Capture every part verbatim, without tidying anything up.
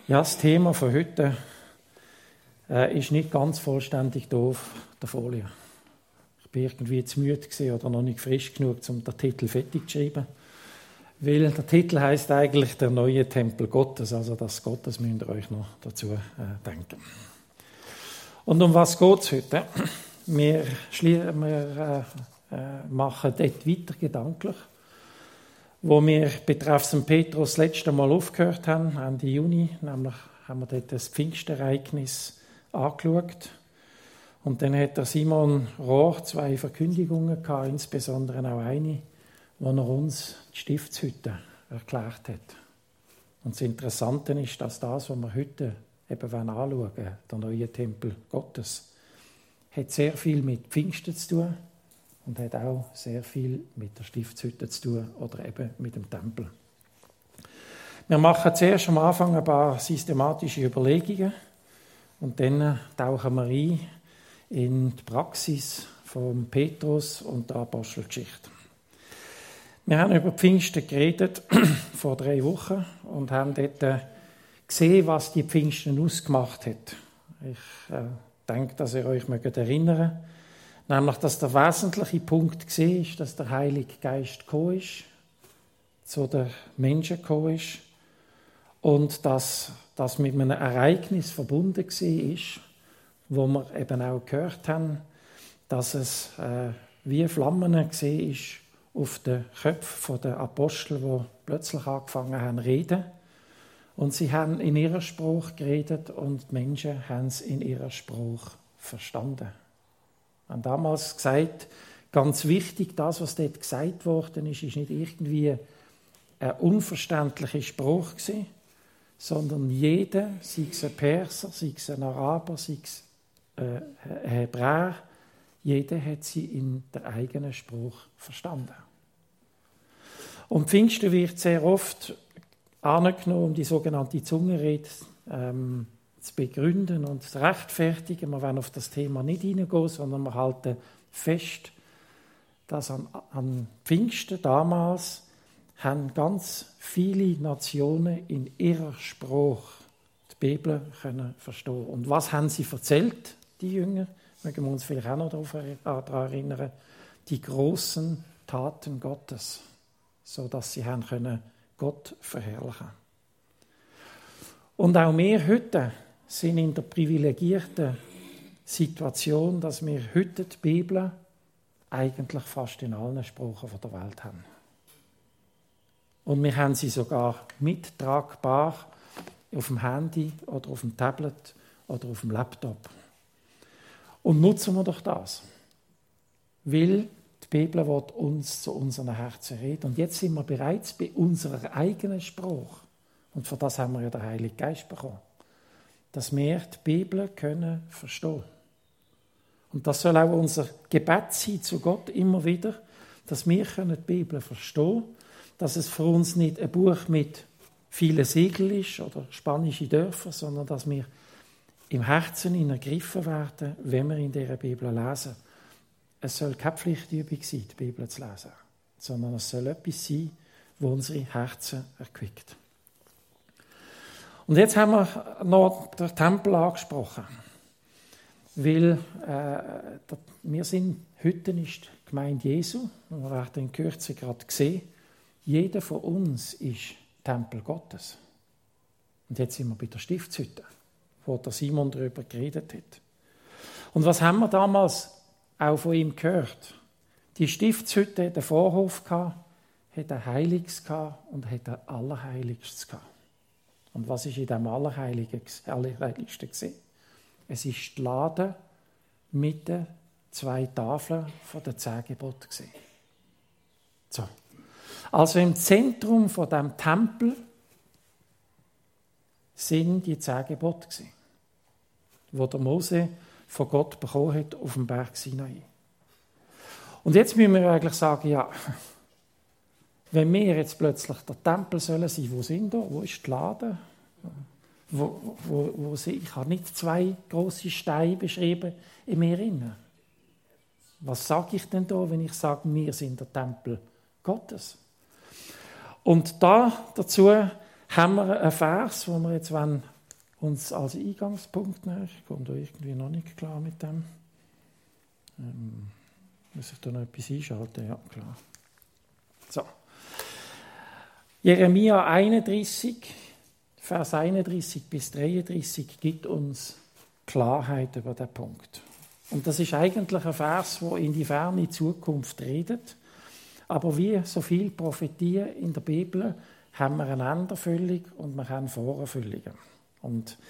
Ja, das Thema von heute äh, ist nicht ganz vollständig da auf der Folie. Ich war irgendwie zu müde gewesen oder noch nicht frisch genug, um den Titel fertig zu schreiben. Weil der Titel heisst eigentlich «Der neue Tempel Gottes», also das Gottes müsst ihr euch noch dazu äh, denken. Und um was geht es heute? Wir, schlie- wir äh, äh, machen dort weiter gedanklich, wo wir betreffend Petrus das letzte Mal aufgehört haben, Ende Juni, nämlich haben wir dort das Pfingstereignis angeschaut. Und dann hat der Simon Rohr zwei Verkündigungen gehabt, insbesondere auch eine, wo er uns die Stiftshütte erklärt hat. Und das Interessante ist, dass das, was wir heute eben anschauen wollen, der neue Tempel Gottes, hat sehr viel mit Pfingsten zu tun und hat auch sehr viel mit der Stiftshütte zu tun oder eben mit dem Tempel. Wir machen zuerst am Anfang ein paar systematische Überlegungen und dann tauchen wir ein in die Praxis von Petrus und der Apostelgeschichte. Wir haben über Pfingsten geredet vor drei Wochen und haben dort gesehen, was die Pfingsten ausgemacht hat. Ich äh, denke, dass ihr euch erinnern mögt. Nämlich, dass der wesentliche Punkt war, dass der Heilige Geist gekommen ist, zu den Menschen gekommen ist und dass das mit einem Ereignis verbunden war, wo wir eben auch gehört haben, dass es äh, wie Flammen war auf den Köpfen der Apostel, die plötzlich angefangen haben zu reden. Und sie haben in ihrer Sprache geredet und die Menschen haben es in ihrer Sprache verstanden. Wir haben damals gesagt, ganz wichtig, das, was dort gesagt worden ist, ist nicht irgendwie eine unverständliche Sprache gewesen, sondern jeder, sei es ein Perser, sei es ein Araber, sei es ein Hebräer, jeder hat sie in der eigenen Sprache verstanden. Und Pfingsten wird sehr oft angenommen, um die sogenannte Zungenrede ähm, zu begründen und zu rechtfertigen. Wir wollen auf das Thema nicht hineingehen, sondern wir halten fest, dass an, an Pfingsten damals haben ganz viele Nationen in ihrer Sprache die Bibel können verstehen. Und was haben sie erzählt, die Jünger? Mögen wir uns vielleicht auch noch daran erinnern. Die großen Taten Gottes, sodass sie haben können Gott verherrlichen. Und auch wir heute sind in der privilegierten Situation, dass wir heute die Bibel eigentlich fast in allen Sprachen der Welt haben. Und wir haben sie sogar mittragbar auf dem Handy oder auf dem Tablet oder auf dem Laptop. Und nutzen wir doch das, weil die Bibel wird uns zu unseren Herzen reden. Und jetzt sind wir bereits bei unserer eigenen Sprache. Und für das haben wir ja den Heiligen Geist bekommen. Dass wir die Bibel können verstehen. Und das soll auch unser Gebet sein zu Gott immer wieder, dass wir können die Bibel verstehen, dass es für uns nicht ein Buch mit vielen Siegeln ist oder spanische Dörfer, sondern dass wir im Herzen ergriffen werden, wenn wir in dieser Bibel lesen. Es soll keine Pflichtübung sein, die Bibel zu lesen, sondern es soll etwas sein, das unsere Herzen erquickt. Und jetzt haben wir noch den Tempel angesprochen, weil äh, wir sind, heute ist die Gemeinde Jesu, wir werden in Kürze gerade sehen, jeder von uns ist Tempel Gottes. Und jetzt sind wir bei der Stiftshütte, wo der Simon darüber geredet hat. Und was haben wir damals auch von ihm gehört? Die Stiftshütte hatte einen Vorhof, hatte ein Heiliges und hatte ein Allerheiligstes. Und was war in diesem Allerheiligsten gewesen? Es ist die Lade mit den zwei Tafeln von den Zehn Geboten gewesen. So. Also im Zentrum von dem Tempel sind die Zehn Gebote gewesen, wo der Mose von Gott bekommen hat auf dem Berg Sinai. Und jetzt müssen wir eigentlich sagen, ja, wenn wir jetzt plötzlich der Tempel sollen sein, wo sind wir? Wo ist die Lade? Wo, wo, wo sind? Ich habe nicht zwei grosse Steine beschrieben in mir inne. Was sage ich denn da, wenn ich sage, wir sind der Tempel Gottes? Und da dazu haben wir einen Vers, den wir jetzt uns als Eingangspunkt nehmen. Ich komme da irgendwie noch nicht klar mit dem. Ähm, muss ich da noch etwas einschalten? Ja, klar. So. Jeremia einunddreißig, Vers einunddreißig bis dreiunddreißig gibt uns Klarheit über den Punkt. Und das ist eigentlich ein Vers, der in die ferne Zukunft redet. Aber wie so viele Prophetien in der Bibel haben wir eine Enderfüllung und wir haben Vorerfüllungen. Und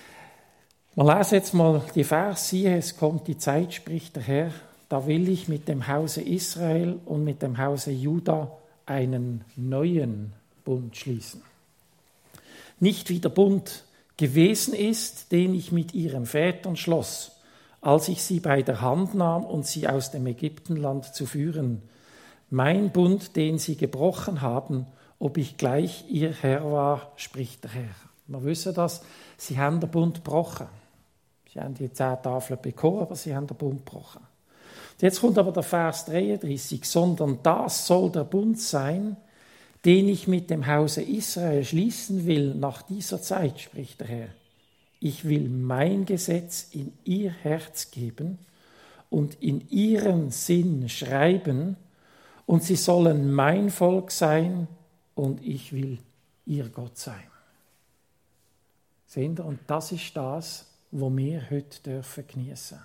wir lesen jetzt mal die Vers, siehe, es kommt die Zeit, spricht der Herr, da will ich mit dem Hause Israel und mit dem Hause Juda einen neuen Bund schließen. Nicht wie der Bund gewesen ist, den ich mit ihren Vätern schloss, als ich sie bei der Hand nahm und sie aus dem Ägyptenland zu führen. Mein Bund, den sie gebrochen haben, ob ich gleich ihr Herr war, spricht der Herr. Wir wissen das, sie haben den Bund gebrochen. Sie haben die zehn Tafeln bekommen, aber sie haben den Bund gebrochen. Jetzt kommt aber der Vers dreiunddreißig, sondern das soll der Bund sein, den ich mit dem Hause Israel schließen will nach dieser Zeit, spricht der Herr. Ich will mein Gesetz in ihr Herz geben und in ihren Sinn schreiben, und sie sollen mein Volk sein und ich will ihr Gott sein. Seht ihr? Und das ist das, was wir heute dürfen geniessen.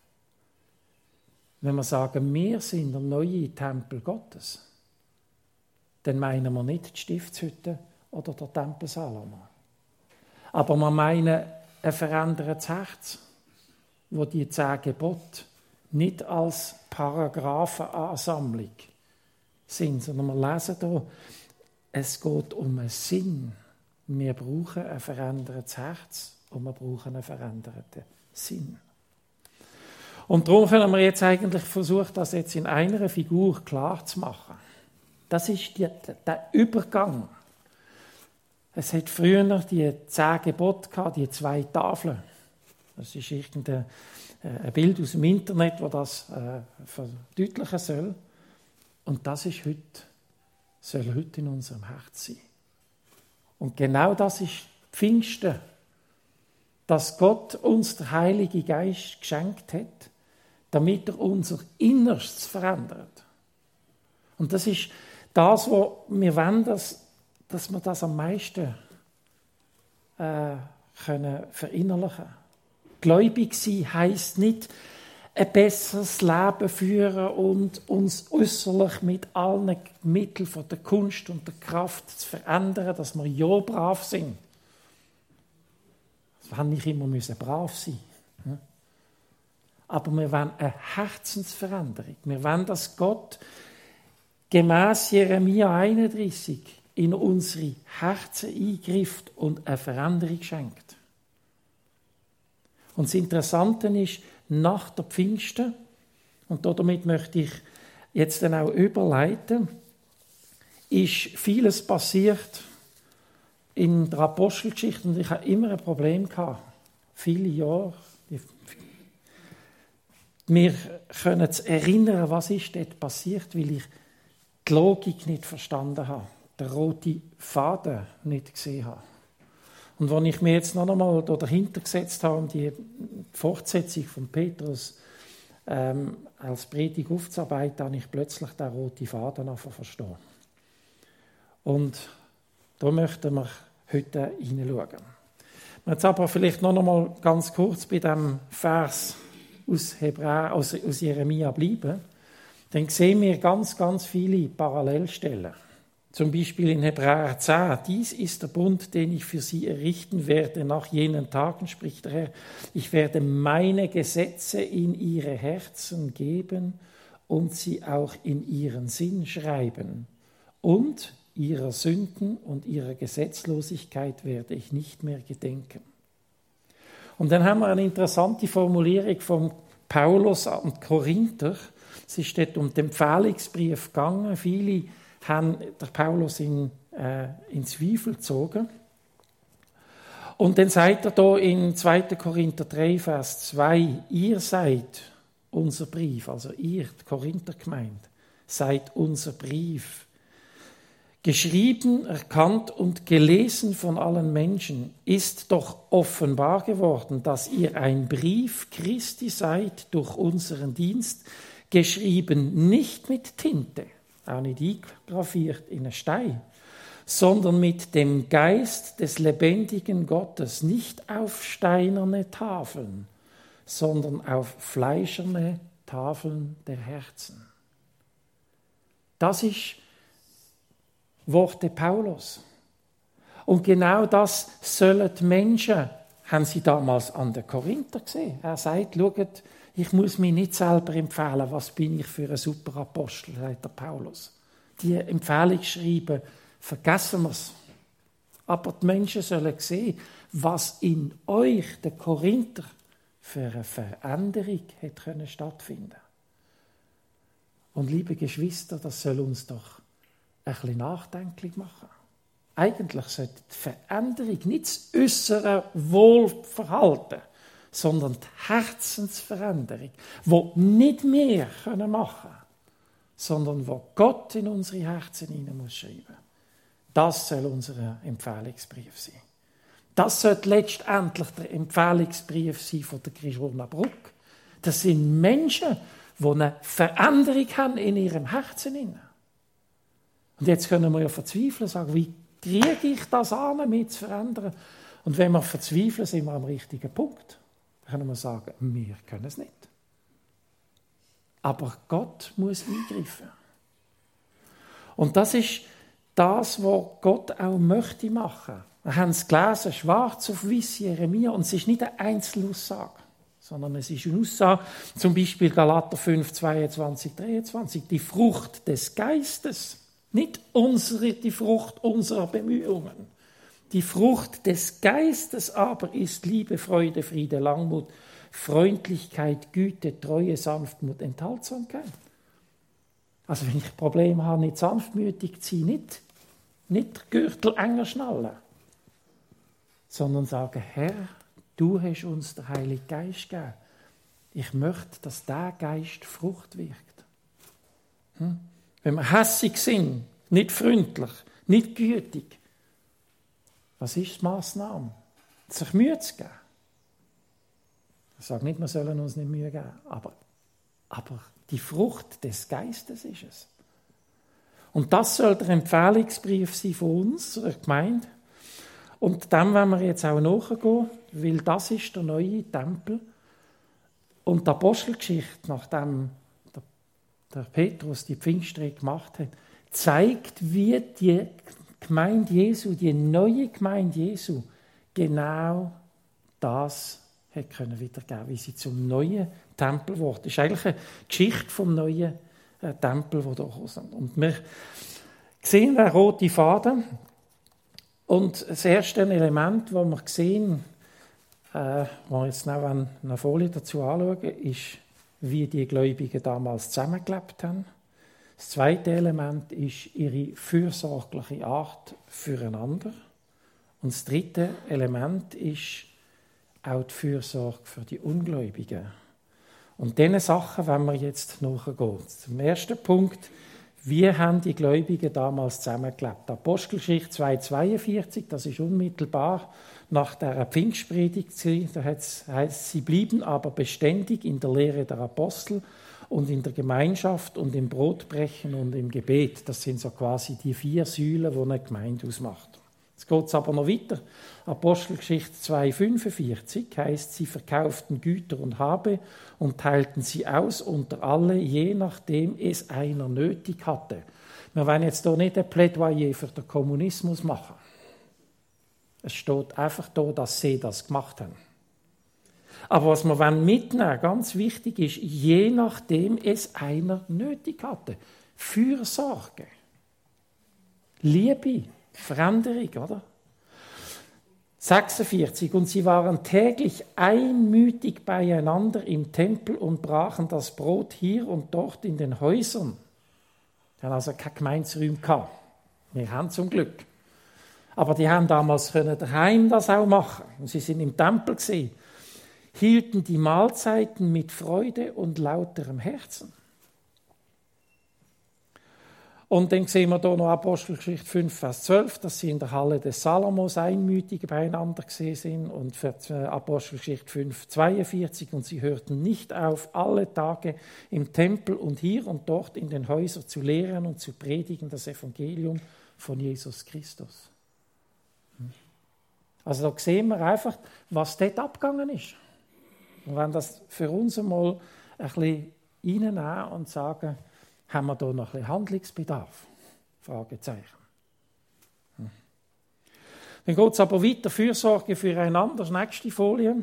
Wenn wir sagen, wir sind der neue Tempel Gottes, dann meinen wir nicht die Stiftshütte oder der Tempel Salomo. Aber wir meinen ein verändertes Herz, wo die zehn Gebote nicht als Paragraphenansammlung sind, sondern wir lesen hier, es geht um einen Sinn. Wir brauchen ein verändertes Herz und wir brauchen einen veränderten Sinn. Und darum können wir jetzt eigentlich versuchen, das jetzt in einer Figur klar zu machen. Das ist die, der Übergang. Es hat früher die zehn Gebote gehabt, die zwei Tafeln. Das ist irgendein ein Bild aus dem Internet, das das äh, verdeutlichen soll. Und das ist heute, soll heute in unserem Herz sein. Und genau das ist Pfingsten, dass Gott uns der Heilige Geist geschenkt hat, damit er unser Innerstes verändert. Und das ist das, was wir wollen, dass, dass wir das am meisten äh, können verinnerlichen können. Gläubig sein heisst nicht, ein besseres Leben führen und uns äußerlich mit allen Mitteln von der Kunst und der Kraft zu verändern, dass wir ja brav sind. Wir wollen nicht immer müssen brav sein. Aber wir wollen eine Herzensveränderung. Wir wollen, dass Gott gemäss Jeremia einunddreißig in unsere Herzen eingreift und eine Veränderung schenkt. Und das Interessante ist, nach der Pfingsten, und damit möchte ich jetzt dann auch überleiten, ist vieles passiert in der Apostelgeschichte und ich habe immer ein Problem gehabt. Viele Jahre. Wir können uns erinnern, was ist dort passiert, weil ich die Logik nicht verstanden habe, den roten Faden nicht gesehen habe. Und wenn ich mir jetzt noch einmal dahinter gesetzt habe, um die Fortsetzung von Petrus ähm, als Predigt aufzuarbeiten, habe ich plötzlich den roten Faden verstehen. Und da möchten wir heute hineinschauen. Jetzt aber vielleicht noch einmal ganz kurz bei dem Vers aus, Hebräer, aus, aus Jeremia bleiben. Dann sehen wir ganz, ganz viele Parallelstellen. Zum Beispiel in Hebräer zehn. Dies ist der Bund, den ich für sie errichten werde nach jenen Tagen, spricht der Herr. Ich werde meine Gesetze in ihre Herzen geben und sie auch in ihren Sinn schreiben. Und ihrer Sünden und ihrer Gesetzlosigkeit werde ich nicht mehr gedenken. Und dann haben wir eine interessante Formulierung von Paulus an die Korinther. Es ist dort um den Empfehlungsbrief gegangen. Viele haben der Paulus in, äh, in Zweifel gezogen. Und dann sagt er da in zweiter Korinther drei, Vers zwei, ihr seid unser Brief, also ihr, die Korinther Gemeinde, seid unser Brief, geschrieben, erkannt und gelesen von allen Menschen, ist doch offenbar geworden, dass ihr ein Brief Christi seid durch unseren Dienst, geschrieben nicht mit Tinte, auch nicht eingraviert in einen Stein, sondern mit dem Geist des lebendigen Gottes, nicht auf steinerne Tafeln, sondern auf fleischerne Tafeln der Herzen. Das ist Worte Paulus. Und genau das sollen die Menschen, haben sie damals an den Korinther gesehen. Er sagt, schaut, ich muss mich nicht selber empfehlen, was bin ich für ein super Apostel, sagt der Paulus. Die Empfehlung schreiben, vergessen wir es. Aber die Menschen sollen sehen, was in euch, der Korinther, für eine Veränderung hat können stattfinden. Und liebe Geschwister, das soll uns doch ein bisschen nachdenklich machen. Eigentlich sollte die Veränderung nicht das äußere Wohlverhalten, sondern die Herzensveränderung, die nicht wir können machen können, sondern wo Gott in unsere Herzen hinein muss schreiben. Das soll unser Empfehlungsbrief sein. Das sollte letztendlich der Empfehlungsbrief sein von der Grischurner Brücke. Das sind Menschen, die eine Veränderung haben in ihrem Herzen hinein. Und jetzt können wir ja verzweifeln und sagen, wie kriege ich das an, mich zu verändern? Und wenn wir verzweifeln, sind wir am richtigen Punkt. Dann können wir sagen, wir können es nicht. Aber Gott muss eingreifen. Und das ist das, was Gott auch möchte machen. Wir haben es gelesen, schwarz auf weiß, Jeremia, und es ist nicht eine Einzelaussage, sondern es ist eine Aussage, zum Beispiel Galater fünf, zweiundzwanzig, dreiundzwanzig, die Frucht des Geistes. Nicht unsere, die Frucht unserer Bemühungen. Die Frucht des Geistes aber ist Liebe, Freude, Friede, Langmut, Freundlichkeit, Güte, Treue, Sanftmut, Enthaltsamkeit. Also wenn ich Probleme habe, nicht sanftmütig zu sein, nicht, nicht den Gürtel enger schnallen, sondern sagen, Herr, du hast uns den Heiligen Geist gegeben. Ich möchte, dass dieser Geist Frucht wirkt. Hm? Wenn wir hässig sind, nicht freundlich, nicht gütig, was ist die Massnahme? Sich Mühe zu geben. Ich sage nicht, wir sollen uns nicht Mühe geben, aber, aber die Frucht des Geistes ist es. Und das soll der Empfehlungsbrief sein von uns, der Gemeinde. Und dem wollen wir jetzt auch nachgehen, weil das ist der neue Tempel. Und die Apostelgeschichte, nachdem der Petrus die Pfingstrede gemacht hat, zeigt, wie die Gemeinde Jesu, die neue Gemeinde Jesu, genau das hat können wiedergeben, wie sie zum neuen Tempel wurde. Das ist eigentlich eine Geschichte vom neuen äh, Tempel, der da kommt. Und wir sehen den roten Faden. Und das erste Element, das wir sehen, äh, wo wir jetzt noch eine Folie dazu anschauen, ist, wie die Gläubigen damals zusammengelebt haben. Das zweite Element ist ihre fürsorgliche Art füreinander. Und das dritte Element ist auch die Fürsorge für die Ungläubigen. Und diesen Sachen wollen wir jetzt nachgehen. Zum ersten Punkt, wie haben die Gläubigen damals zusammengelebt? Apostelgeschichte zwei zweiundvierzig, das ist unmittelbar nach der Pfingstpredigt. Da heißt es, sie blieben aber beständig in der Lehre der Apostel und in der Gemeinschaft und im Brotbrechen und im Gebet. Das sind so quasi die vier Säulen, die eine Gemeinde ausmacht. Jetzt geht es aber noch weiter. Apostelgeschichte zwei fünfundvierzig heißt, sie verkauften Güter und Habe und teilten sie aus unter alle, je nachdem es einer nötig hatte. Wir wollen jetzt hier nicht ein Plädoyer für den Kommunismus machen. Es steht einfach da, dass sie das gemacht haben. Aber was wir mitnehmen wollen, ganz wichtig ist, je nachdem es einer nötig hatte. Fürsorge, Liebe, Veränderung, oder? sechsundvierzig. Und sie waren täglich einmütig beieinander im Tempel und brachen das Brot hier und dort in den Häusern. Die haben also keine Gemeinderäume gehabt. Wir haben zum Glück. Aber die haben damals können daheim das auch machen. Und sie sind im Tempel gesehen, hielten die Mahlzeiten mit Freude und lauterem Herzen. Und dann sehen wir hier noch Apostelgeschichte fünf, Vers zwölf, dass sie in der Halle des Salomos einmütig beieinander gesehen sind. Und für Apostelgeschichte fünf, zweiundvierzig, und sie hörten nicht auf, alle Tage im Tempel und hier und dort in den Häusern zu lehren und zu predigen das Evangelium von Jesus Christus. Also da sehen wir einfach, was dort abgegangen ist. Und wenn das für uns einmal ein bisschen reinnehmen und sagen, haben wir da noch ein bisschen Handlungsbedarf? Fragezeichen. Hm. Dann geht es aber weiter, Fürsorge füreinander, das nächste Folie.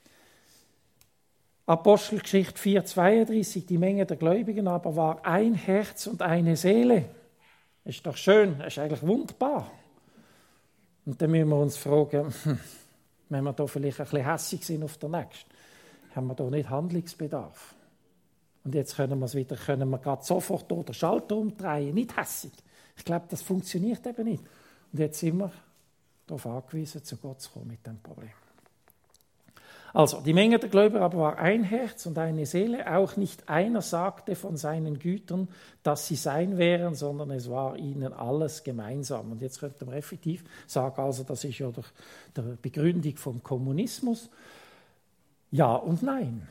Apostelgeschichte vier, zweiunddreißig, die Menge der Gläubigen aber war ein Herz und eine Seele. Das ist doch schön, das ist eigentlich wunderbar. Und dann müssen wir uns fragen, wenn wir da vielleicht ein bisschen hässig sind auf der Nächsten, haben wir da nicht Handlungsbedarf? Und jetzt können wir es wieder, können wir gerade sofort den Schalter umdrehen, nicht hässig. Ich glaube, das funktioniert eben nicht. Und jetzt sind wir darauf angewiesen, zu Gott zu kommen mit dem Problem. Also, die Menge der Gläubiger aber war ein Herz und eine Seele. Auch nicht einer sagte von seinen Gütern, dass sie sein wären, sondern es war ihnen alles gemeinsam. Und jetzt könnte man effektiv sagen, also das ist ja durch die Begründung vom Kommunismus. Ja und nein.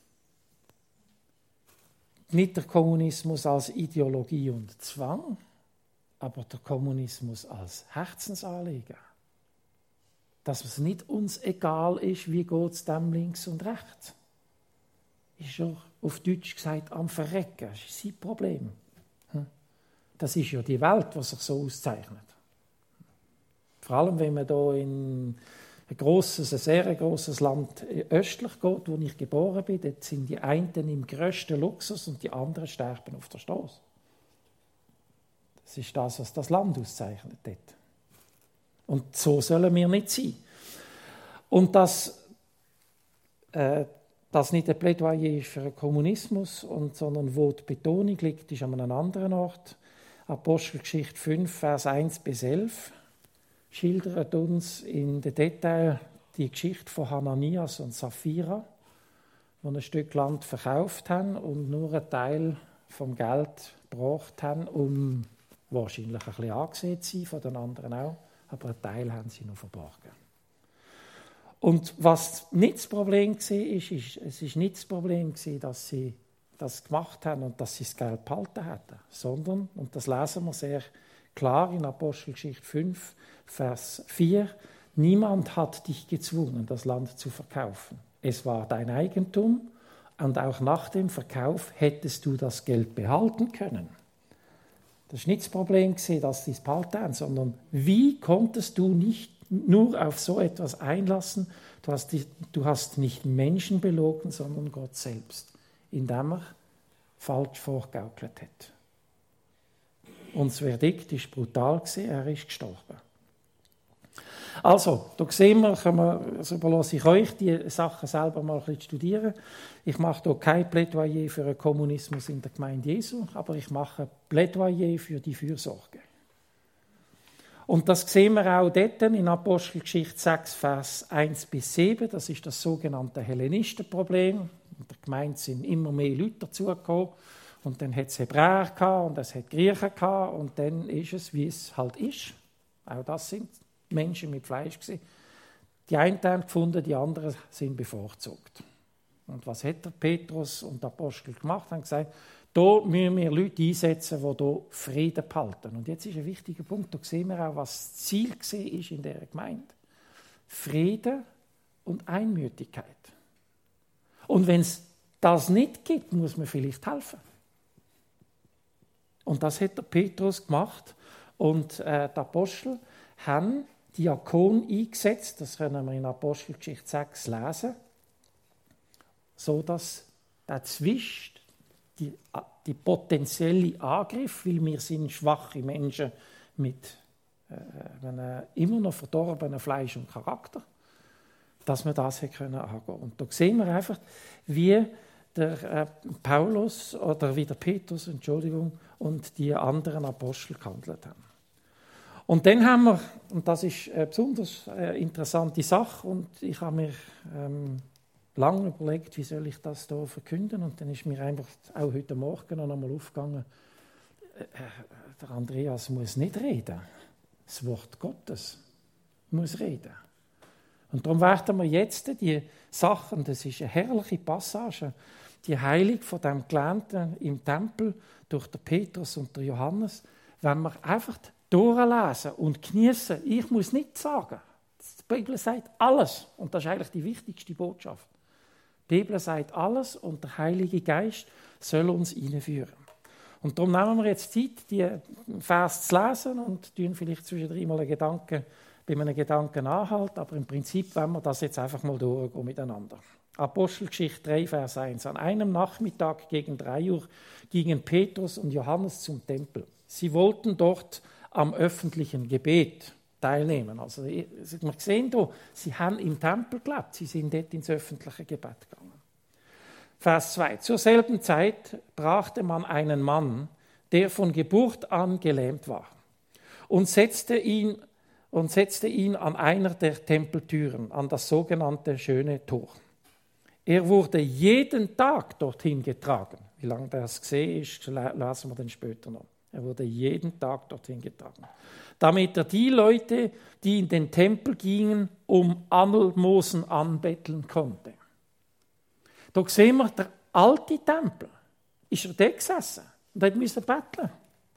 Nicht der Kommunismus als Ideologie und Zwang, aber der Kommunismus als Herzensanliegen. Dass es nicht uns egal ist, wie geht es dem links und rechts. Ist ja auf Deutsch gesagt am Verrecken. Das ist sein Problem. Das ist ja die Welt, die sich so auszeichnet. Vor allem, wenn man hier in ein grosses, ein sehr grosses Land östlich geht, wo ich geboren bin, dort sind die einen im grössten Luxus und die anderen sterben auf der Straße. Das ist das, was das Land auszeichnet dort. Und so sollen wir nicht sein. Und dass äh, das nicht ein Plädoyer ist für einen Kommunismus, und, sondern wo die Betonung liegt, ist an einem anderen Ort. Apostelgeschichte fünf, Vers eins bis elf. Schildert uns in den Detail die Geschichte von Hananias und Sapphira, die ein Stück Land verkauft haben und nur einen Teil vom Geld gebracht haben, um wahrscheinlich ein bisschen angesehen zu sein, von den anderen auch, aber einen Teil haben sie noch verborgen. Und was nicht das Problem war, ist, ist, es ist nicht das Problem, dass sie das gemacht haben und dass sie das Geld behalten hatten, sondern, und das lesen wir sehr klar in Apostelgeschichte fünf, Vers vier, niemand hat dich gezwungen, das Land zu verkaufen. Es war dein Eigentum und auch nach dem Verkauf hättest du das Geld behalten können. Das war nicht das Problem, dass sie es behalten haben, sondern wie konntest du nicht nur auf so etwas einlassen? Du hast, die, du hast nicht Menschen belogen, sondern Gott selbst, indem er falsch vorgegaukelt hat. Und das Verdikt war brutal, er ist gestorben. Also, da sehen wir, können wir, also überlasse ich euch, die Sachen selber mal ein bisschen studieren. Ich mache hier kein Plädoyer für einen Kommunismus in der Gemeinde Jesu, aber ich mache ein Plädoyer für die Fürsorge. Und das sehen wir auch dort in Apostelgeschichte sechs, Vers eins bis sieben. Das ist das sogenannte Hellenistenproblem. In der Gemeinde sind immer mehr Leute dazugekommen. Und dann hat es Hebräer gehabt und es hat Griechen gehabt. Und dann ist es, wie es halt ist. Auch das sind Menschen mit Fleisch gewesen. Die einen haben gefunden, die anderen sind bevorzugt. Und was hat der Petrus und der Apostel gemacht? Haben gesagt, da müssen wir Leute einsetzen, die hier Frieden behalten. Und jetzt ist ein wichtiger Punkt, da sehen wir auch, was das Ziel war in dieser Gemeinde. Frieden und Einmütigkeit. Und wenn es das nicht gibt, muss man vielleicht helfen. Und das hat der Petrus gemacht. Und äh, die Apostel haben Diakon eingesetzt, das können wir in Apostelgeschichte sechs lesen, so dass dazwischen die, die potenzielle Angriff, weil wir sind schwache Menschen mit äh, einem immer noch verdorbenen Fleisch und Charakter, dass wir das können angehen. Und da sehen wir einfach, wie der äh, Paulus oder wie der Petrus, Entschuldigung, und die anderen Apostel gehandelt haben. Und dann haben wir, und das ist eine besonders äh, interessante Sache, und ich habe mir ähm, lange überlegt, wie soll ich das hier verkünden, und dann ist mir einfach auch heute Morgen noch einmal aufgegangen, der Andreas muss nicht reden. Das Wort Gottes muss reden. Und darum werden wir jetzt die Sachen, das ist eine herrliche Passage, die Heilung von dem Gelähmten im Tempel durch den Petrus und den Johannes, wenn wir einfach durchlesen und genießen. Ich muss nichts sagen. Die Bibel sagt alles. Und das ist eigentlich die wichtigste Botschaft. Die Bibel sagt alles und der Heilige Geist soll uns hineinführen. Und darum nehmen wir jetzt Zeit, die Vers zu lesen und tun vielleicht zwischendrin mal einen Gedanken, bei einem Gedanken anhalten. Aber im Prinzip wollen wir das jetzt einfach mal durchgehen miteinander. Apostelgeschichte drei, Vers eins. An einem Nachmittag gegen drei Uhr gingen Petrus und Johannes zum Tempel. Sie wollten dort am öffentlichen Gebet teilnehmen. Also, wir sehen hier, sie haben im Tempel gelebt, sie sind dort ins öffentliche Gebet gegangen. Vers zwei. Zur selben Zeit brachte man einen Mann, der von Geburt an gelähmt war, und setzte ihn, und setzte ihn an einer der Tempeltüren, an das sogenannte Schöne Tor. Er wurde jeden Tag dorthin getragen. Wie lange das gesehen ist, lesen wir dann später noch. Er wurde jeden Tag dorthin getragen. Damit er die Leute, die in den Tempel gingen, um Almosen anbetteln konnte. Da sehen wir, der alte Tempel, ist er dort gesessen und hat müssen betteln.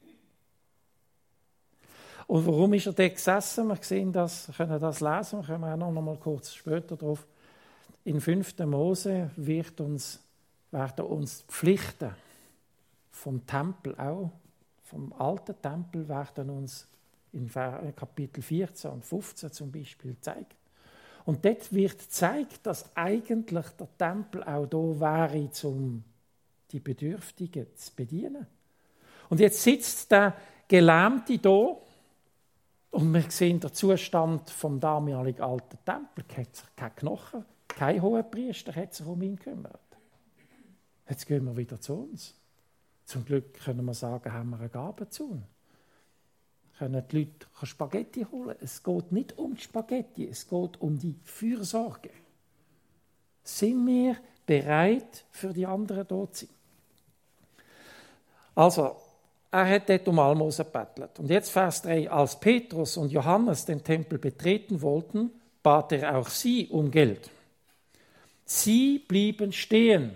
Und warum ist er dort gesessen? Wir sehen das, können das lesen, wir kommen auch noch mal kurz später drauf. In fünften Mose wird uns, werden uns die Pflichten vom Tempel auch, vom alten Tempel werden uns in Kapitel vierzehn und fünfzehn zum Beispiel gezeigt. Und dort wird gezeigt, dass eigentlich der Tempel auch da wäre, um die Bedürftigen zu bedienen. Und jetzt sitzt der Gelähmte da und wir sehen den Zustand vom damaligen alten Tempel. Er hat sich keine Knochen, kein Hohenpriester hat sich um ihn gekümmert. Jetzt gehen wir wieder zu uns. Zum Glück können wir sagen, haben wir eine Gabe zu uns. Können die Leute Spaghetti holen. Es geht nicht um die Spaghetti, es geht um die Fürsorge. Sind wir bereit, für die anderen da zu sein? Also, er hat dort um Almosen gebettelt. Und jetzt Vers drei. Als Petrus und Johannes den Tempel betreten wollten, bat er auch sie um Geld. Sie blieben stehen.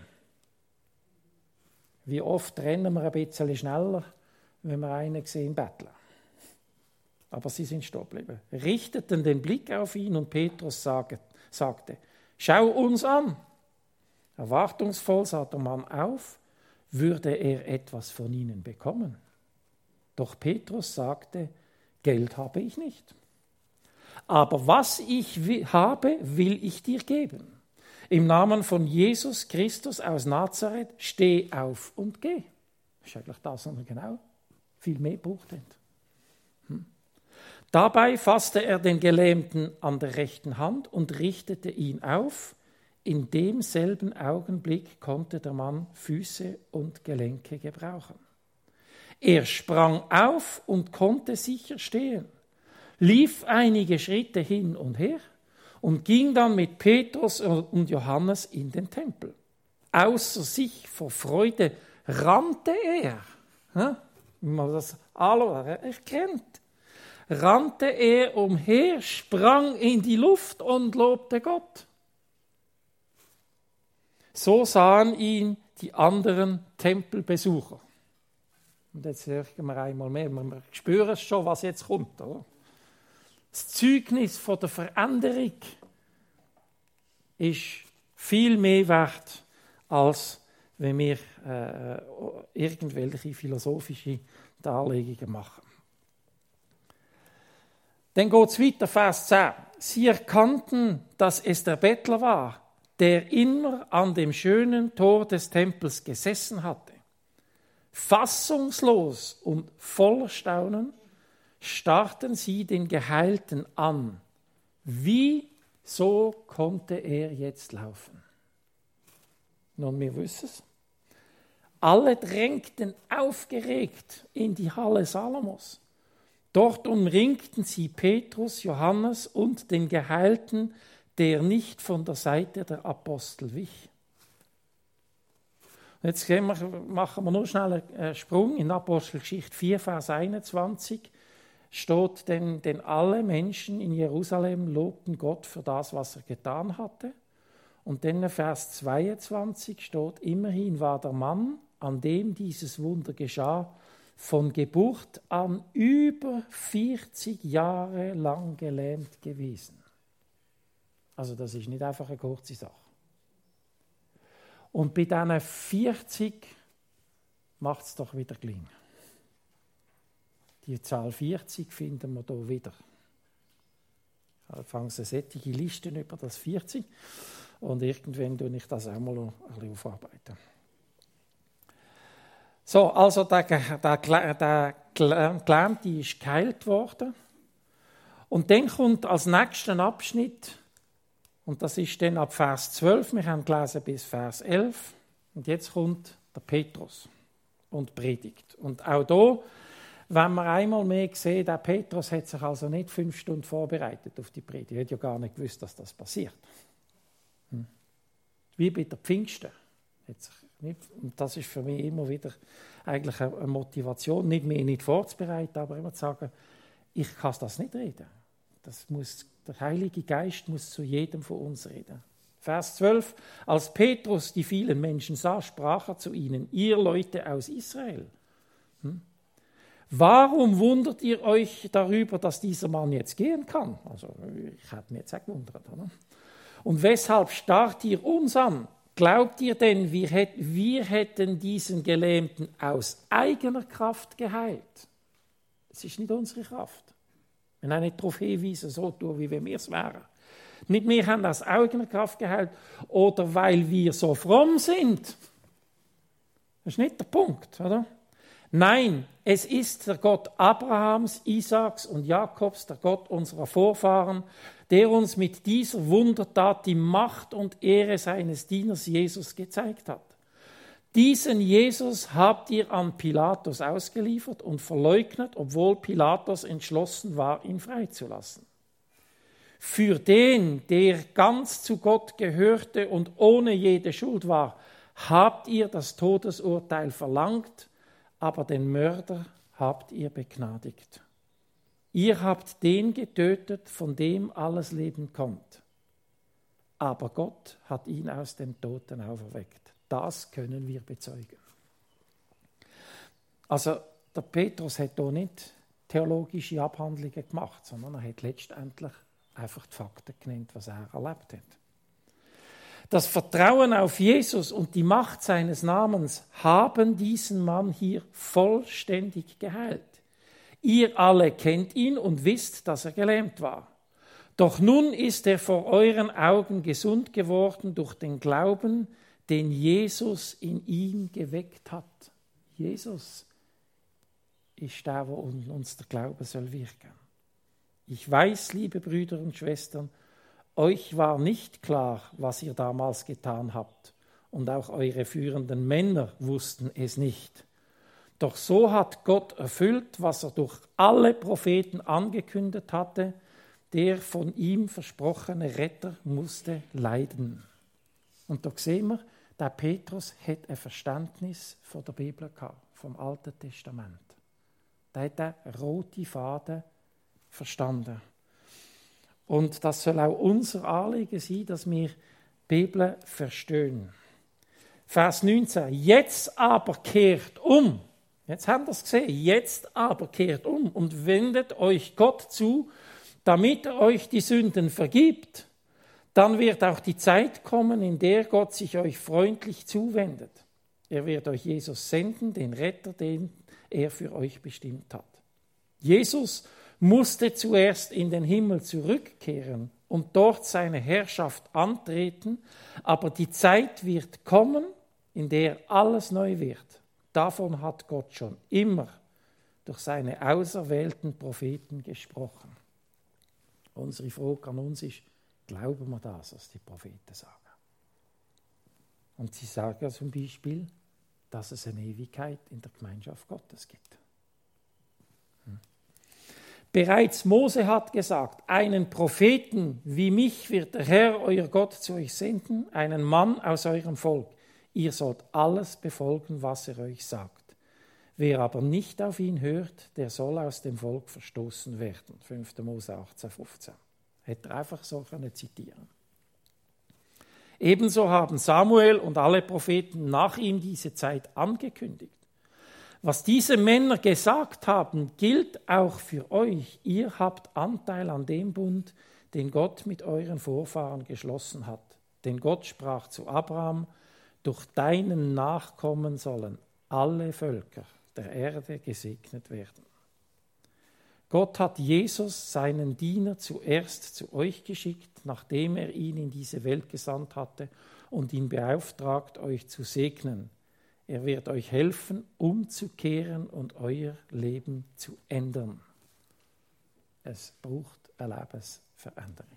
Wie oft rennen wir ein bisschen schneller, wenn wir einen sehen betteln. Aber sie sind stehen geblieben. Richteten den Blick auf ihn und Petrus sagte, schau uns an. Erwartungsvoll sah der Mann auf, würde er etwas von ihnen bekommen. Doch Petrus sagte, Geld habe ich nicht. Aber was ich habe, will ich dir geben. Im Namen von Jesus Christus aus Nazareth, steh auf und geh. Das ist eigentlich das, was er genau viel mehr braucht. Hm. Dabei fasste er den Gelähmten an der rechten Hand und richtete ihn auf. In demselben Augenblick konnte der Mann Füße und Gelenke gebrauchen. Er sprang auf und konnte sicher stehen, lief einige Schritte hin und her und ging dann mit Petrus und Johannes in den Tempel. Außer sich vor Freude rannte er, ja, wenn man das anschaut, er kennt, rannte er umher, sprang in die Luft und lobte Gott. So sahen ihn die anderen Tempelbesucher. Und jetzt hören wir einmal mehr, wir spüren schon, was jetzt kommt. Oder? Das Zeugnis von der Veränderung ist viel mehr wert, als wenn wir äh, irgendwelche philosophische Darlegungen machen. Dann geht es weiter, Vers zehn. Sie erkannten, dass es der Bettler war, der immer an dem schönen Tor des Tempels gesessen hatte. Fassungslos und voller Staunen starrten sie den Geheilten an. Wieso konnte er jetzt laufen? Nun, wir wissen es. Alle drängten aufgeregt in die Halle Salomos. Dort umringten sie Petrus, Johannes und den Geheilten, der nicht von der Seite der Apostel wich. Jetzt gehen wir, machen wir nur schnell einen Sprung. In Apostelgeschichte vier, Vers einundzwanzig steht, denn, denn alle Menschen in Jerusalem lobten Gott für das, was er getan hatte. Und dann Vers zweiundzwanzig steht, immerhin war der Mann, an dem dieses Wunder geschah, von Geburt an über vierzig Jahre lang gelähmt gewesen. Also das ist nicht einfach eine kurze Sache. Und bei diesen vierzig macht es doch wieder gelingen. Die Zahl vierzig finden wir hier wieder. Anfangen Sie solche Listen über das vierzig und irgendwann tue ich das auch mal ein bisschen aufarbeiten. So, also der, der, der Gelähmte ist geheilt worden. Und dann kommt als nächsten Abschnitt, und das ist dann ab Vers zwölf, wir haben gelesen bis Vers elf, und jetzt kommt der Petrus und predigt. Und auch hier, wenn wir einmal mehr sehen, der Petrus hat sich also nicht fünf Stunden vorbereitet auf die Predigt. Er hat ja gar nicht gewusst, dass das passiert. Hm. Wie bei der Pfingsten. Hat sich nicht, und das ist für mich immer wieder eigentlich eine Motivation, nicht mehr nicht vorzubereiten, aber immer zu sagen, ich kann das nicht reden. Das muss, der Heilige Geist muss zu jedem von uns reden. Vers zwölf. Als Petrus die vielen Menschen sah, sprach er zu ihnen, ihr Leute aus Israel. Hm? Warum wundert ihr euch darüber, dass dieser Mann jetzt gehen kann? Also ich hätte mich jetzt auch gewundert. Oder? Und weshalb starrt ihr uns an? Glaubt ihr denn, wir, hätt, wir hätten diesen Gelähmten aus eigener Kraft geheilt? Es ist nicht unsere Kraft. Wir haben nicht darauf hinweisen, so tun, wie wenn wir es wären. Nicht wir haben aus eigener Kraft geheilt oder weil wir so fromm sind. Das ist nicht der Punkt, oder? Nein, es ist der Gott Abrahams, Isaaks und Jakobs, der Gott unserer Vorfahren, der uns mit dieser Wundertat die Macht und Ehre seines Dieners Jesus gezeigt hat. Diesen Jesus habt ihr an Pilatus ausgeliefert und verleugnet, obwohl Pilatus entschlossen war, ihn freizulassen. Für den, der ganz zu Gott gehörte und ohne jede Schuld war, habt ihr das Todesurteil verlangt, aber den Mörder habt ihr begnadigt. Ihr habt den getötet, von dem alles Leben kommt. Aber Gott hat ihn aus den Toten auferweckt. Das können wir bezeugen. Also der Petrus hat hier nicht theologische Abhandlungen gemacht, sondern er hat letztendlich einfach die Fakten genannt, was er erlebt hat. Das Vertrauen auf Jesus und die Macht seines Namens haben diesen Mann hier vollständig geheilt. Ihr alle kennt ihn und wisst, dass er gelähmt war. Doch nun ist er vor euren Augen gesund geworden durch den Glauben, den Jesus in ihm geweckt hat. Jesus ist der, wo uns der Glaube soll wirken. Ich weiß, liebe Brüder und Schwestern, euch war nicht klar, was ihr damals getan habt, und auch eure führenden Männer wussten es nicht. Doch so hat Gott erfüllt, was er durch alle Propheten angekündigt hatte, der von ihm versprochene Retter musste leiden. Und da sehen wir, der Petrus hat ein Verständnis von der Bibel gehabt, vom Alten Testament. Der hat den roten Faden verstanden. Und das soll auch unser Anliegen sein, dass wir die Bibel verstehen. Vers neunzehn. Jetzt aber kehrt um. Jetzt haben wir es gesehen. Jetzt aber kehrt um und wendet euch Gott zu, damit er euch die Sünden vergibt. Dann wird auch die Zeit kommen, in der Gott sich euch freundlich zuwendet. Er wird euch Jesus senden, den Retter, den er für euch bestimmt hat. Jesus musste zuerst in den Himmel zurückkehren und dort seine Herrschaft antreten, aber die Zeit wird kommen, in der alles neu wird. Davon hat Gott schon immer durch seine auserwählten Propheten gesprochen. Unsere Frage an uns ist, glauben wir das, was die Propheten sagen? Und sie sagen zum Beispiel, dass es eine Ewigkeit in der Gemeinschaft Gottes gibt. Hm. Bereits Mose hat gesagt, einen Propheten wie mich wird der Herr, euer Gott, zu euch senden, einen Mann aus eurem Volk. Ihr sollt alles befolgen, was er euch sagt. Wer aber nicht auf ihn hört, der soll aus dem Volk verstoßen werden. fünfter Mose achtzehn, fünfzehn. Hätte er einfach so können zitieren. Ebenso haben Samuel und alle Propheten nach ihm diese Zeit angekündigt. Was diese Männer gesagt haben, gilt auch für euch. Ihr habt Anteil an dem Bund, den Gott mit euren Vorfahren geschlossen hat. Denn Gott sprach zu Abraham, durch deinen Nachkommen sollen alle Völker der Erde gesegnet werden. Gott hat Jesus, seinen Diener, zuerst zu euch geschickt, nachdem er ihn in diese Welt gesandt hatte und ihn beauftragt, euch zu segnen. Er wird euch helfen, umzukehren und euer Leben zu ändern. Es braucht eine Lebensveränderung.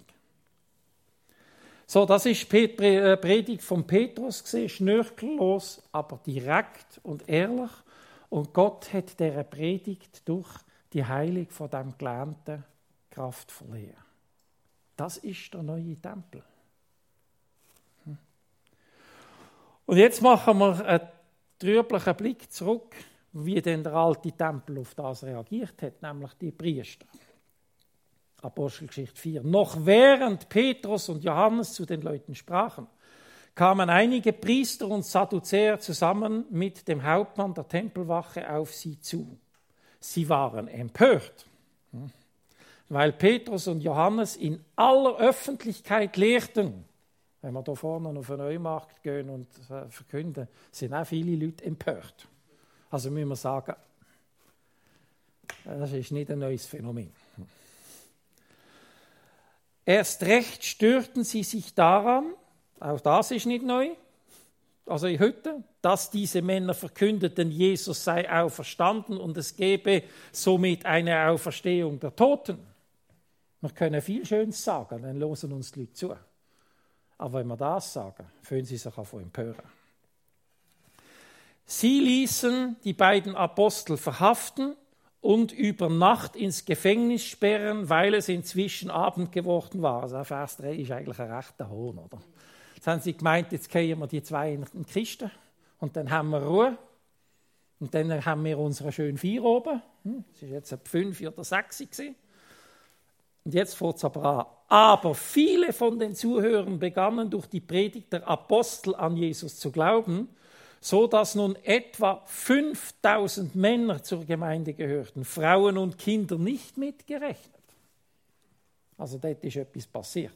So, das ist die Predigt von Petrus gesehen, schnörkellos, aber direkt und ehrlich. Und Gott hat dieser Predigt durch die Heilung von dem Gelernten Kraft verliehen. Das ist der neue Tempel. Und jetzt machen wir einen trüblichen Blick zurück, wie denn der alte Tempel auf das reagiert hat, nämlich die Priester. Apostelgeschichte vier. Noch während Petrus und Johannes zu den Leuten sprachen, kamen einige Priester und Sadduzäer zusammen mit dem Hauptmann der Tempelwache auf sie zu. Sie waren empört, weil Petrus und Johannes in aller Öffentlichkeit lehrten. Wenn wir da vorne auf den Neumarkt gehen und verkünden, sind auch viele Leute empört. Also müssen wir sagen, das ist nicht ein neues Phänomen. Erst recht störten sie sich daran, auch das ist nicht neu, also heute, dass diese Männer verkündeten, Jesus sei auferstanden und es gebe somit eine Auferstehung der Toten. Wir können viel Schönes sagen, dann hören uns die Leute zu. Aber wenn wir das sagen, fühlen sie sich auch empören. Sie ließen die beiden Apostel verhaften und über Nacht ins Gefängnis sperren, weil es inzwischen Abend geworden war. Also Vers drei ist eigentlich ein rechter Hohn, oder? Jetzt haben sie gemeint, jetzt gehen wir die zwei in die Kiste und dann haben wir Ruhe. Und dann haben wir unsere schönen vier oben. Das war jetzt ab fünf oder sechs. Und jetzt fängt es aber an. Aber viele von den Zuhörern begannen durch die Predigt der Apostel an Jesus zu glauben, so dass nun etwa fünftausend Männer zur Gemeinde gehörten, Frauen und Kinder nicht mitgerechnet. Also dort ist etwas passiert.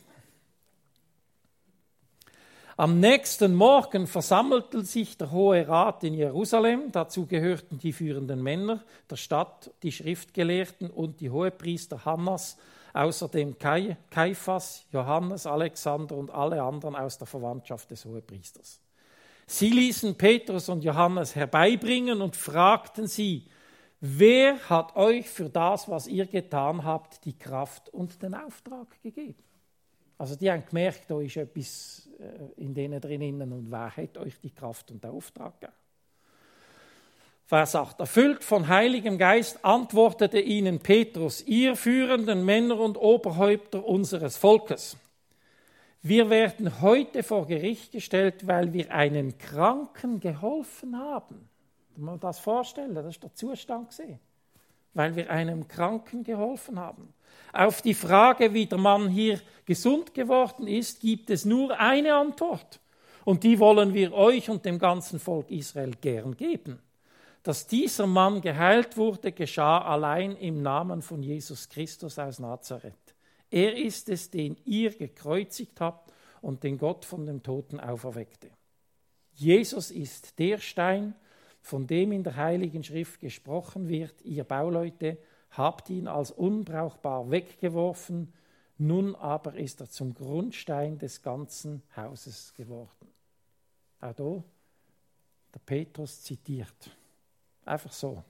Am nächsten Morgen versammelte sich der Hohe Rat in Jerusalem. Dazu gehörten die führenden Männer der Stadt, die Schriftgelehrten und die Hohepriester Hannas, außerdem Kaiphas, Johannes, Alexander und alle anderen aus der Verwandtschaft des Hohepriesters. Sie ließen Petrus und Johannes herbeibringen und fragten sie, wer hat euch für das, was ihr getan habt, die Kraft und den Auftrag gegeben? Also die haben gemerkt, da ist etwas in denen drinnen und wer hat euch die Kraft und den Auftrag gegeben? Vers acht. Erfüllt von Heiligem Geist antwortete ihnen Petrus, ihr führenden Männer und Oberhäupter unseres Volkes. Wir werden heute vor Gericht gestellt, weil wir einen Kranken geholfen haben. Kann man das vorstellen? Das ist der Zustand gewesen. Weil wir einem Kranken geholfen haben. Auf die Frage, wie der Mann hier gesund geworden ist, gibt es nur eine Antwort. Und die wollen wir euch und dem ganzen Volk Israel gern geben. Dass dieser Mann geheilt wurde, geschah allein im Namen von Jesus Christus aus Nazareth. Er ist es, den ihr gekreuzigt habt und den Gott von den Toten auferweckte. Jesus ist der Stein, von dem in der Heiligen Schrift gesprochen wird, ihr Bauleute, habt ihn als unbrauchbar weggeworfen, nun aber ist er zum Grundstein des ganzen Hauses geworden. Auch hier, der Petrus zitiert. Einfach so.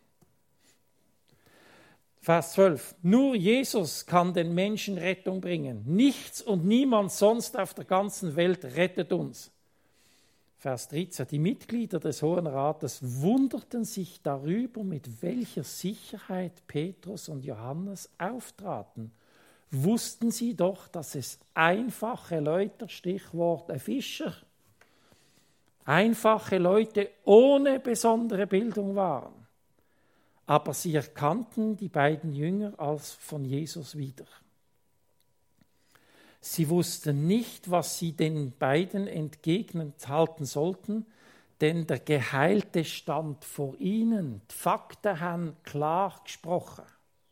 Vers zwölf. Nur Jesus kann den Menschen Rettung bringen. Nichts und niemand sonst auf der ganzen Welt rettet uns. Vers dreizehn. Die Mitglieder des Hohen Rates wunderten sich darüber, mit welcher Sicherheit Petrus und Johannes auftraten. Wussten sie doch, dass es einfache Leute, Stichwort ein Fischer, einfache Leute ohne besondere Bildung waren. Aber sie erkannten die beiden Jünger als von Jesus wieder. Sie wussten nicht, was sie den beiden entgegenhalten sollten, denn der Geheilte stand vor ihnen. Die Fakten haben klar gesprochen.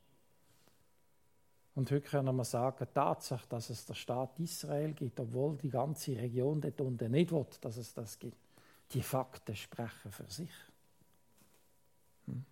Und heute können wir sagen, die Tatsache, dass es den Staat Israel gibt, obwohl die ganze Region dort unten nicht will, dass es das gibt, die Fakten sprechen für sich. Hm.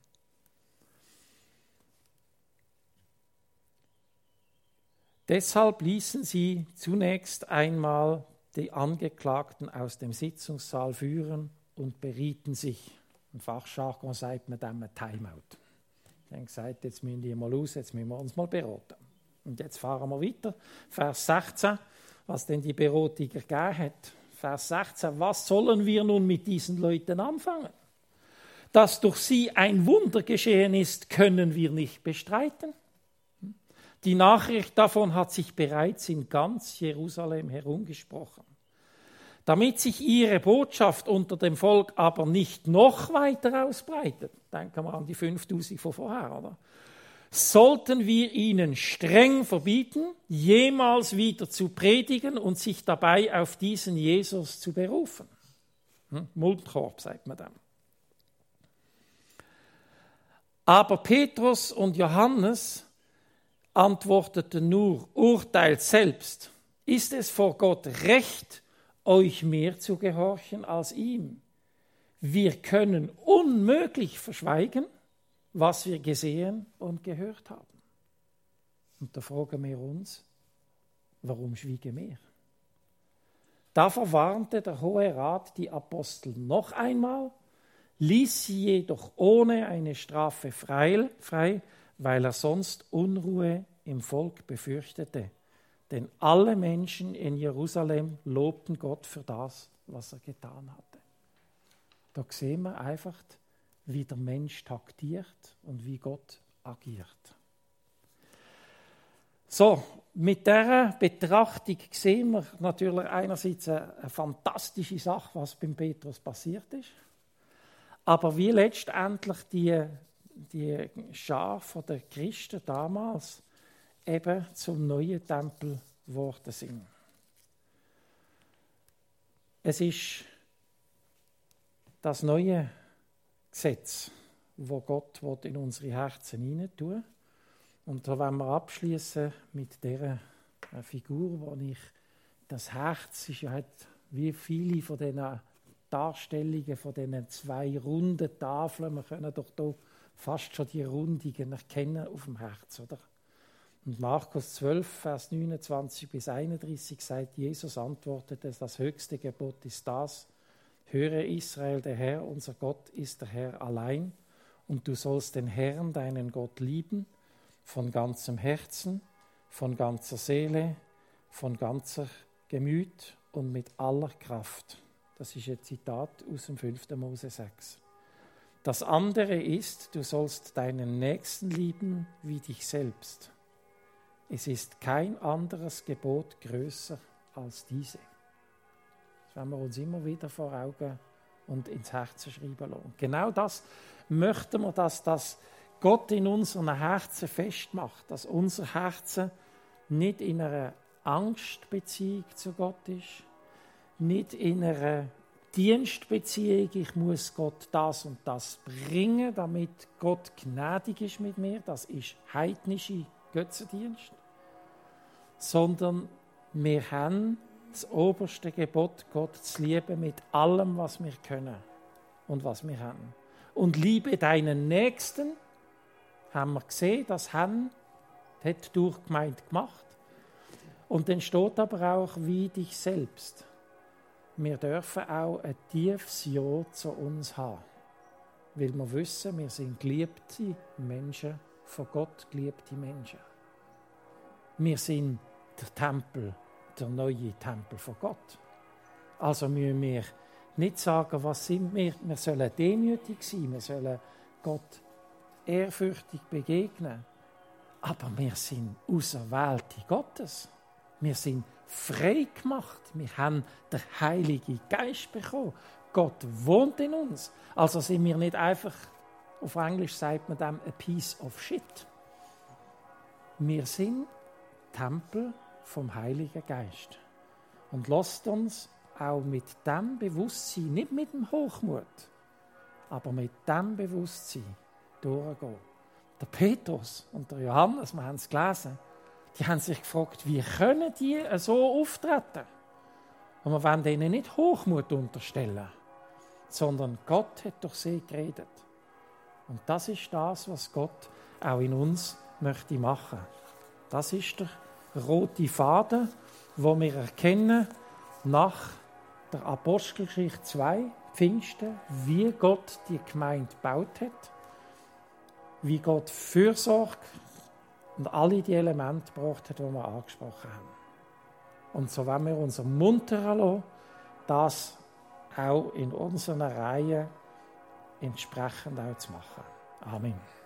Deshalb ließen sie zunächst einmal die Angeklagten aus dem Sitzungssaal führen und berieten sich. Im Fachjargon sagt man dann ein Timeout. Sie haben gesagt, jetzt müssen wir mal raus, jetzt müssen wir uns mal beraten. Und jetzt fahren wir weiter. Vers sechzehn, was denn die Beratung gegeben hat. Vers sechzehn, was sollen wir nun mit diesen Leuten anfangen? Dass durch sie ein Wunder geschehen ist, können wir nicht bestreiten. Die Nachricht davon hat sich bereits in ganz Jerusalem herumgesprochen. Damit sich ihre Botschaft unter dem Volk aber nicht noch weiter ausbreitet, denken wir an die fünftausend von vorher, oder? Sollten wir ihnen streng verbieten, jemals wieder zu predigen und sich dabei auf diesen Jesus zu berufen. Hm? Mundkorb, sagt man dann. Aber Petrus und Johannes antworteten nur, urteilt selbst. Ist es vor Gott recht, euch mehr zu gehorchen als ihm? Wir können unmöglich verschweigen, was wir gesehen und gehört haben. Und da fragen wir uns, warum schwiegen wir? Da verwarnte der Hohe Rat die Apostel noch einmal, ließ sie jedoch ohne eine Strafe frei, frei, weil er sonst Unruhe im Volk befürchtete. Denn alle Menschen in Jerusalem lobten Gott für das, was er getan hatte. Da sehen wir einfach, wie der Mensch taktiert und wie Gott agiert. So, mit dieser Betrachtung sehen wir natürlich einerseits eine, eine fantastische Sache, was beim Petrus passiert ist, aber wie letztendlich die, die Schar der Christen damals eben zum neuen Tempel geworden sind. Es ist das neue Gesetz, wo Gott in unsere Herzen hineintun. Und da wollen wir abschließen mit dieser Figur, wo ich das Herz ist ja wie viele von diesen Darstellungen von diesen zwei runden Tafeln. Wir können doch hier fast schon die Rundungen erkennen auf dem Herz, oder? Und Markus zwölf, Vers neunundzwanzig bis einunddreißig sagt, Jesus antwortete, das höchste Gebot ist das, höre Israel, der Herr, unser Gott ist der Herr allein, und du sollst den Herrn, deinen Gott, lieben, von ganzem Herzen, von ganzer Seele, von ganzer Gemüt und mit aller Kraft. Das ist ein Zitat aus dem fünften Mose sechs. Das andere ist, du sollst deinen Nächsten lieben wie dich selbst. Es ist kein anderes Gebot größer als diese. Das werden wir uns immer wieder vor Augen und ins Herz schreiben lassen. Genau das möchten wir, dass das Gott in unseren Herzen festmacht, dass unser Herzen nicht in einer Angstbeziehung zu Gott ist, nicht in einer Dienstbeziehung, ich muss Gott das und das bringen, damit Gott gnädig ist mit mir, das ist heidnische Götzendienst, sondern wir haben das oberste Gebot, Gott zu lieben mit allem, was wir können und was wir haben. Und liebe deinen Nächsten, haben wir gesehen, das haben, hat die Durchgemeinde gemacht. Und dann steht aber auch, wie dich selbst. Wir dürfen auch ein tiefes Ja zu uns haben, weil wir wissen, wir sind geliebte Menschen, von Gott geliebte Menschen. Wir sind der Tempel, der neue Tempel von Gott. Also müssen wir nicht sagen, was sind wir. Wir sollen demütig sein, wir sollen Gott ehrfürchtig begegnen. Aber wir sind Auserwählte Gottes. Wir sind frei gemacht. Wir haben den Heiligen Geist bekommen. Gott wohnt in uns. Also sind wir nicht einfach, auf Englisch sagt man dem, a piece of shit. Wir sind Tempel vom Heiligen Geist. Und lasst uns auch mit dem Bewusstsein, nicht mit dem Hochmut, aber mit dem Bewusstsein durchgehen. Der Petrus und der Johannes, wir haben es gelesen, die haben sich gefragt, wie können die so auftreten? Und wir wollen ihnen nicht Hochmut unterstellen, sondern Gott hat durch sie geredet. Und das ist das, was Gott auch in uns möchte machen. Das ist der rote Faden, wo wir erkennen, nach der Apostelgeschichte zwei, Pfingsten, wie Gott die Gemeinde gebaut hat, wie Gott Fürsorge und alle die Elemente gebracht hat, die wir angesprochen haben. Und so wollen wir uns ermuntern lassen, das auch in unseren Reihen entsprechend auch zu machen. Amen.